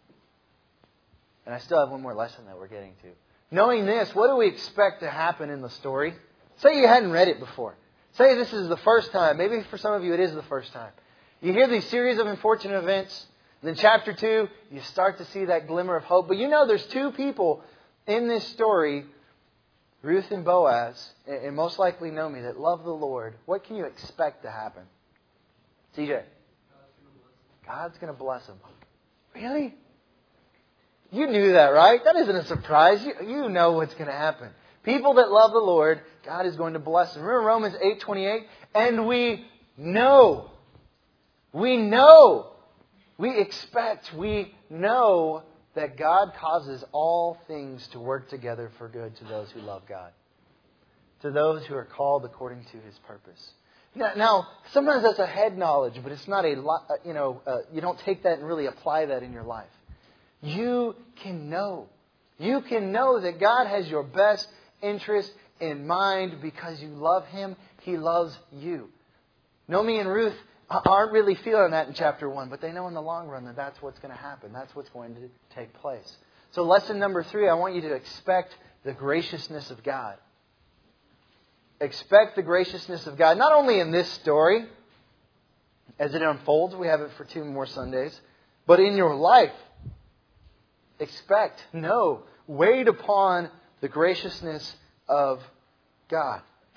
And I still have one more lesson that we're getting to. Knowing this, what do we expect to happen in the story? Say you hadn't read it before. Say this is the first time. Maybe for some of you it is the first time. You hear these series of unfortunate events. And then chapter two, you start to see that glimmer of hope. But you know there's two people in this story, Ruth and Boaz, and most likely know me, that love the Lord. What can you expect to happen? C J. God's going to bless them. Really? You knew that, right? That isn't a surprise. You, you know what's going to happen. People that love the Lord, God is going to bless them. Remember Romans eight twenty-eight? And we know. We know. We expect. We know that God causes all things to work together for good to those who love God. To those who are called according to His purpose. Now, now sometimes that's a head knowledge, but it's not a, you know, uh, you don't take that and really apply that in your life. You can know. You can know that God has your best interest in mind because you love Him. He loves you. Naomi and Ruth aren't really feeling that in chapter one, but they know in the long run that that's what's going to happen. That's what's going to take place. So lesson number three, I want you to expect the graciousness of God. Expect the graciousness of God, not only in this story, as it unfolds, we have it for two more Sundays, but in your life. Expect, know, wait upon the graciousness of God.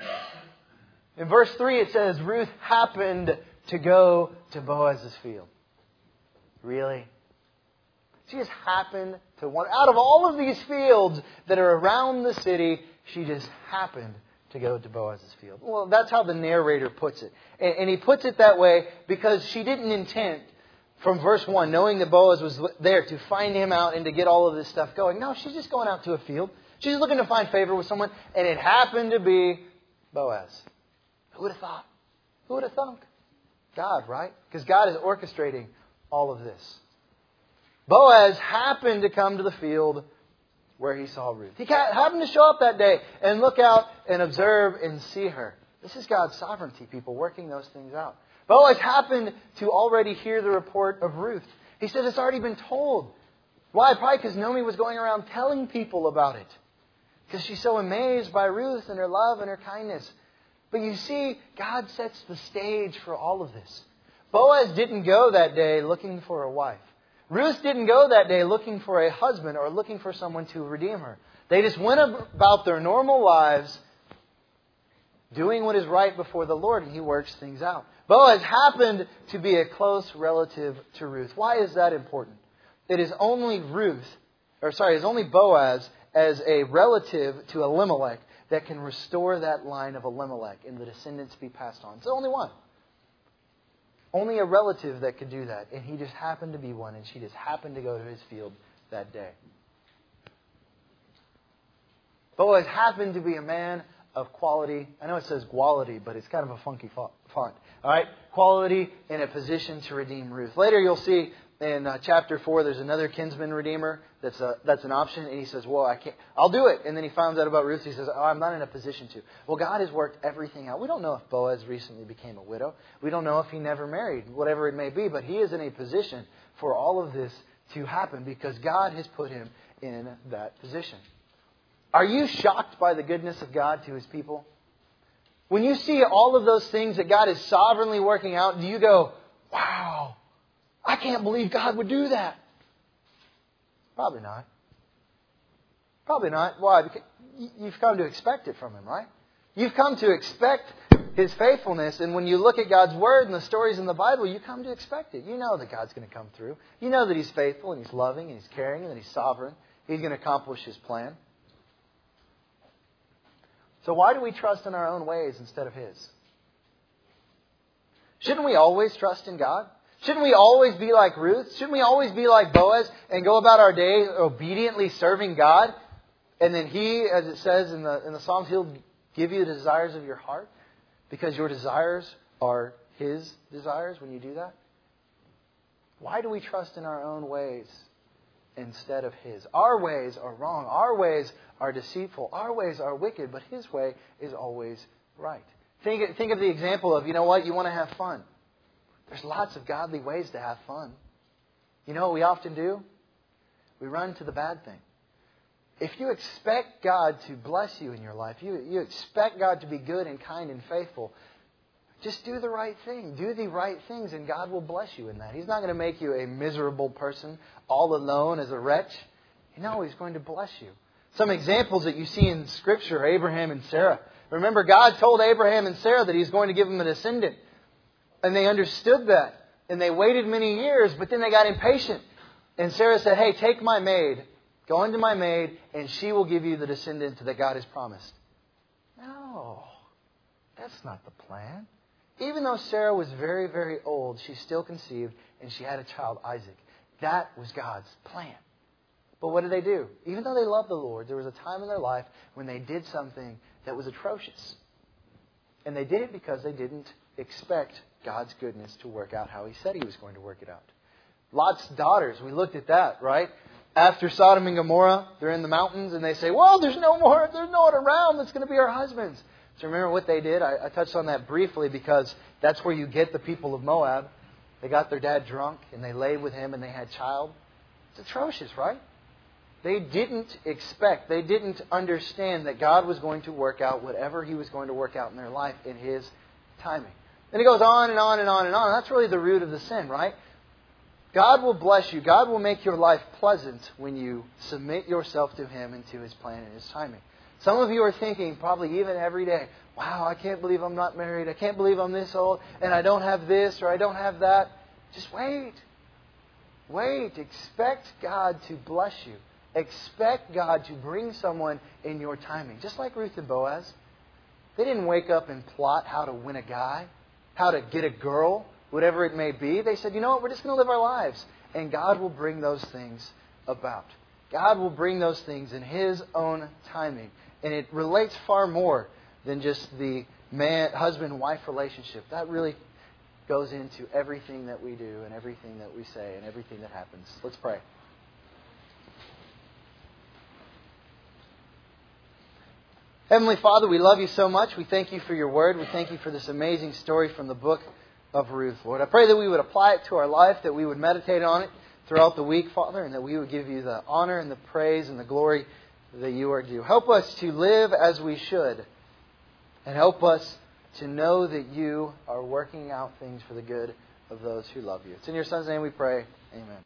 In verse three it says, Ruth happened to go to Boaz's field. Really? She just happened to one. Out of all of these fields that are around the city, she just happened to go to Boaz's field. Well, that's how the narrator puts it. And, and he puts it that way because she didn't intend, from verse one, knowing that Boaz was there to find him out and to get all of this stuff going. No, she's just going out to a field. She's looking to find favor with someone, and it happened to be Boaz. Who would have thought? Who would have thunk? God, right? Because God is orchestrating all of this. Boaz happened to come to the field where he saw Ruth. He happened to show up that day and look out and observe and see her. This is God's sovereignty, people, working those things out. Boaz happened to already hear the report of Ruth. He said it's already been told. Why? Probably because Naomi was going around telling people about it. Because she's so amazed by Ruth and her love and her kindness. But you see, God sets the stage for all of this. Boaz didn't go that day looking for a wife. Ruth didn't go that day looking for a husband or looking for someone to redeem her. They just went about their normal lives doing what is right before the Lord, and He works things out. Boaz happened to be a close relative to Ruth. Why is that important? It is only Ruth, or sorry, it's only Boaz as a relative to Elimelech that can restore that line of Elimelech and the descendants be passed on. It's the only one. Only a relative that could do that. And he just happened to be one, and she just happened to go to his field that day. Boaz happened to be a man of quality. I know it says quality, but it's kind of a funky font. All right? Quality in a position to redeem Ruth. Later you'll see in uh, chapter four, there's another kinsman redeemer that's a, that's an option. And he says, well, I can't, I'll do it. And then he finds out about Ruth. He says, oh, I'm not in a position to. Well, God has worked everything out. We don't know if Boaz recently became a widow. We don't know if he never married, whatever it may be. But he is in a position for all of this to happen because God has put him in that position. Are you shocked by the goodness of God to His people? When you see all of those things that God is sovereignly working out, do you go, wow, I can't believe God would do that? Probably not. Probably not. Why? Because you've come to expect it from Him, right? You've come to expect His faithfulness. And when you look at God's Word and the stories in the Bible, you come to expect it. You know that God's going to come through. You know that He's faithful and He's loving and He's caring and that He's sovereign. He's going to accomplish His plan. So why do we trust in our own ways instead of His? Shouldn't we always trust in God? Shouldn't we always be like Ruth? Shouldn't we always be like Boaz and go about our day obediently serving God? And then He, as it says in the in the Psalms, He'll give you the desires of your heart because your desires are His desires when you do that? Why do we trust in our own ways instead of His? Our ways are wrong. Our ways are deceitful. Our ways are wicked, but His way is always right. Think, think of the example of, you know what, you want to have fun. There's lots of godly ways to have fun. You know what we often do? We run to the bad thing. If you expect God to bless you in your life, you, you expect God to be good and kind and faithful, just do the right thing. Do the right things and God will bless you in that. He's not going to make you a miserable person, all alone as a wretch. No, He's going to bless you. Some examples that you see in Scripture are Abraham and Sarah. Remember, God told Abraham and Sarah that He's going to give them a descendant. And they understood that. And they waited many years, but then they got impatient. And Sarah said, hey, take my maid, go into my maid, and she will give you the descendant that God has promised. No, that's not the plan. Even though Sarah was very, very old, she still conceived and she had a child, Isaac. That was God's plan. But what did they do? Even though they loved the Lord, there was a time in their life when they did something that was atrocious. And they did it because they didn't expect God's goodness to work out how He said He was going to work it out. Lot's daughters, we looked at that, right? After Sodom and Gomorrah, they're in the mountains and they say, well, there's no more, there's no one around that's going to be our husbands. So remember what they did? I, I touched on that briefly because that's where you get the people of Moab. They got their dad drunk and they laid with him and they had child. It's atrocious, right? They didn't expect, they didn't understand that God was going to work out whatever He was going to work out in their life in His timing. And it goes on and on and on and on. That's really the root of the sin, right? God will bless you. God will make your life pleasant when you submit yourself to Him and to His plan and His timing. Some of you are thinking, probably even every day, wow, I can't believe I'm not married. I can't believe I'm this old and I don't have this or I don't have that. Just wait. Wait. Expect God to bless you. Expect God to bring someone in your timing. Just like Ruth and Boaz. They didn't wake up and plot how to win a guy, how to get a girl, whatever it may be. They said, you know what, we're just going to live our lives. And God will bring those things about. God will bring those things in His own timing. And it relates far more than just the man, husband-wife relationship. That really goes into everything that we do and everything that we say and everything that happens. Let's pray. Heavenly Father, we love You so much. We thank You for Your Word. We thank You for this amazing story from the book of Ruth, Lord. I pray that we would apply it to our life, that we would meditate on it throughout the week, Father, and that we would give you the honor and the praise and the glory that you are due. Help us to live as we should, and help us to know that you are working out things for the good of those who love you. It's in your Son's name we pray. Amen.